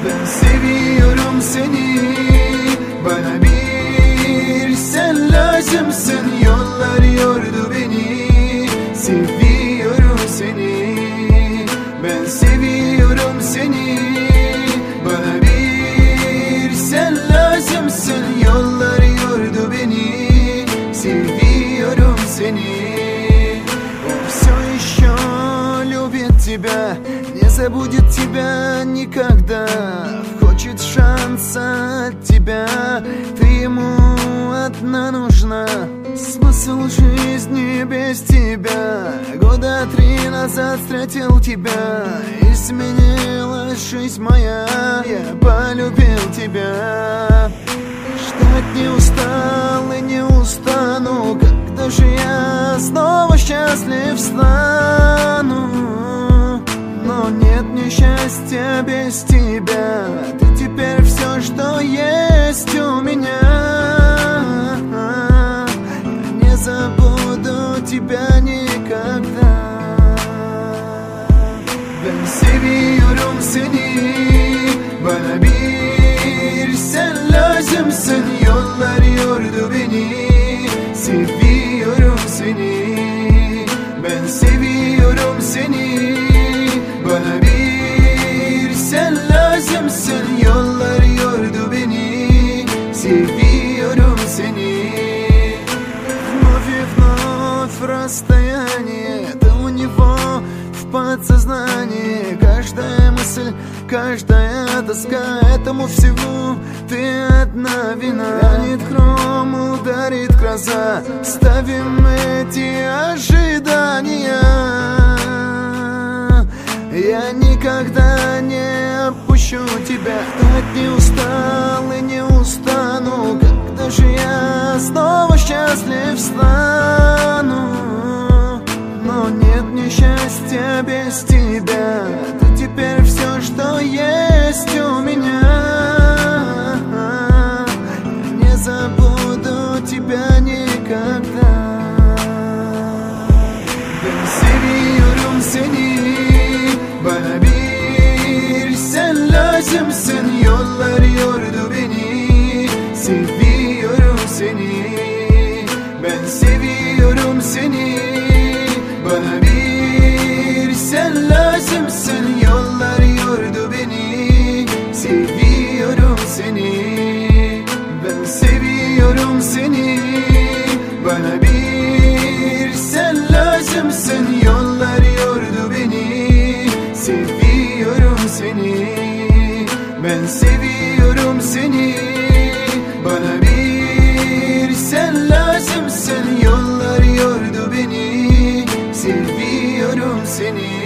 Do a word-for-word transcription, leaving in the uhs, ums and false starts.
Ben seviyorum seni, bana bir sen lazımsın. Yollar yordu beni, seviyorum seni. Ben seviyorum seni, bana bir sen lazımsın. Yollar yordu beni, seviyorum seni. Он все еще любит тебя, не забудет тебя никогда. Хочет шанса от тебя, ты ему одна нужна. Смысл жизни без тебя, года три назад встретил тебя. Изменилась жизнь моя, я полюбил тебя. Ждать не устал и не устану, когда же я снова счастлив стану. Но нет мне счастья без тебя, ты теперь все, что есть у меня. Я не забуду тебя никогда. Ben seviyorum seni, bana bir sen lazımsın. Yollar yordu beni, seviyorum seni. Ben seviyorum seni, bana bir sen lazımsın. Yollar yordu beni, seviyorum seni. Вновь и вновь расстояние, это у него в подсознании. Каждая мысль, каждая тоска, этому всему ты одна вина. Ранит хром, ударит гроза, ставим эти ожидания. Я никогда не отпущу тебя. Ждать не устал и не устану, когда же я снова счастлив стану. Но нет мне счастья без тебя, ты теперь все, что есть у меня. Не забуду тебя никогда. Ben seviyorum seni, bana bir sen lazımsın. Yollar yordu beni, seviyorum seni. Ben seviyorum seni, bana bir sen lazımsın. Yollar yordu beni, seviyorum seni. Ben seviyorum seni, bana bir sen lazımsın. Yollar yordu beni, seviyorum seni. Ben seviyorum seni, bana bir sen lazımsın. Yollar yordu beni, seviyorum seni.